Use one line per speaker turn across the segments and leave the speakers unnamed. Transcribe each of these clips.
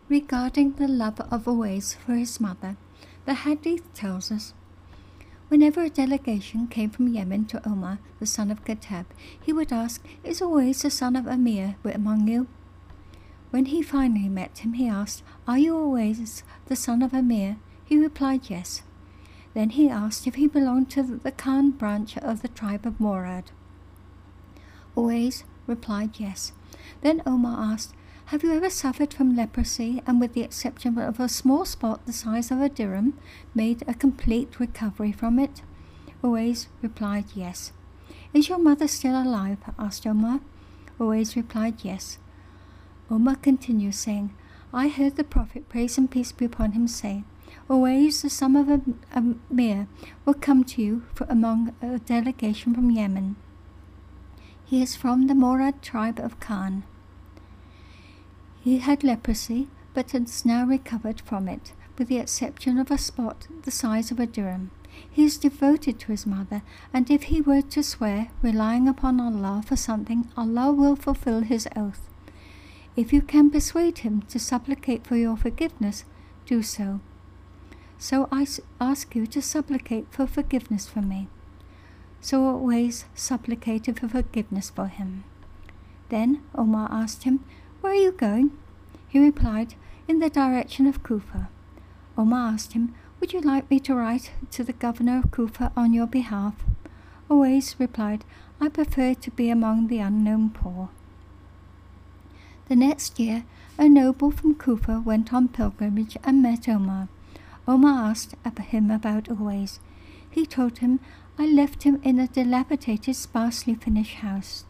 Regarding the love of Uwais for his mother, the hadith tells us, whenever a delegation came from Yemen to Omar, the son of Khattab, he would ask, "Is Uwais the son of Amir among you?" When he finally met him, he asked, "Are you Uwais the son of Amir?" He replied, "Yes." Then he asked if he belonged to the Khan branch of the tribe of Murad. Uwais replied, "Yes." Then Omar asked, "Have you ever suffered from leprosy and, with the exception of a small spot the size of a dirham, made a complete recovery from it?" Uwais replied, "Yes." "Is your mother still alive?" asked Omar. Uwais replied, "Yes." Omar continued, saying, "I heard the Prophet, praise and peace be upon him, say, Uwais, the son of Amir, will come to you among a delegation from Yemen. He is from the Murad tribe of Khan. He had leprosy, but has now recovered from it, with the exception of a spot the size of a dirham. He is devoted to his mother, and if he were to swear, relying upon Allah for something, Allah will fulfill his oath. If you can persuade him to supplicate for your forgiveness, do so. So I ask you to supplicate for forgiveness for me." So Uwais supplicated for forgiveness for him. Then Omar asked him, "Where are you going?" He replied, "In the direction of Kufa." Omar asked him, "Would you like me to write to the governor of Kufa on your behalf?" Uwais replied, "I prefer to be among the unknown poor." The next year, a noble from Kufa went on pilgrimage and met Omar. Omar asked him about Uwais. He told him, "I left him in a dilapidated, sparsely finished house."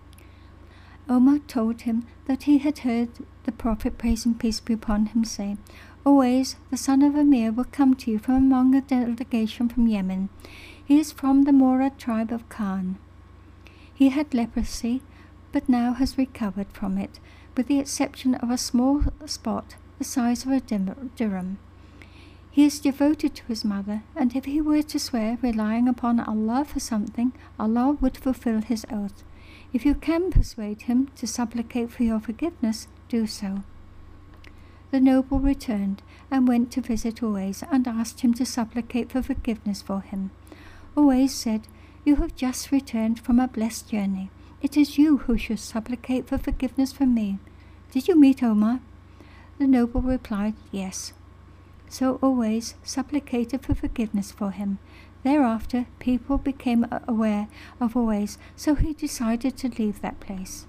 Omar told him that he had heard the Prophet, praise and peace be upon him, say, "Uwais, the son of Amir, will come to you from among a delegation from Yemen. He is from the Murad tribe of Khan. He had leprosy, but now has recovered from it, with the exception of a small spot the size of a dirham. He is devoted to his mother, and if he were to swear, relying upon Allah for something, Allah would fulfill his oath. If you can persuade him to supplicate for your forgiveness, do so." The noble returned and went to visit Uwais and asked him to supplicate for forgiveness for him. Uwais said, "You have just returned from a blessed journey. It is you who should supplicate for forgiveness for me. Did you meet Omar?" The noble replied, "Yes." So Uwais supplicated for forgiveness for him. Thereafter, people became aware of Uwais, so he decided to leave that place.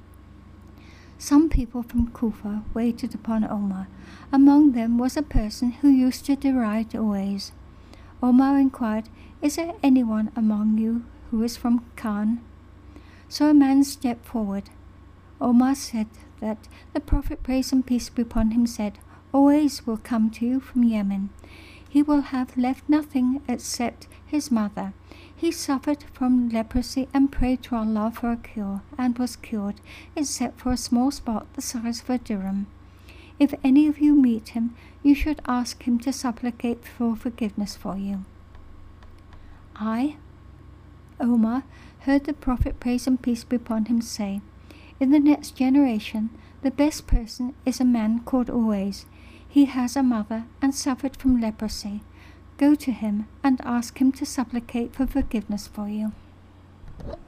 Some people from Kufa waited upon Omar. Among them was a person who used to deride Uwais. Omar inquired, "Is there anyone among you who is from Khan?" So a man stepped forward. Omar said that the Prophet, praise and peace be upon him, said, "Uwais will come to you from Yemen. He will have left nothing except his mother. He suffered from leprosy and prayed to Allah for a cure, and was cured, except for a small spot the size of a dirham. If any of you meet him, you should ask him to supplicate for forgiveness for you." I, Omar, heard the Prophet, praise and peace be upon him, say, "In the next generation, the best person is a man called Uwais. He has a mother and suffered from leprosy. Go to him and ask him to supplicate for forgiveness for you."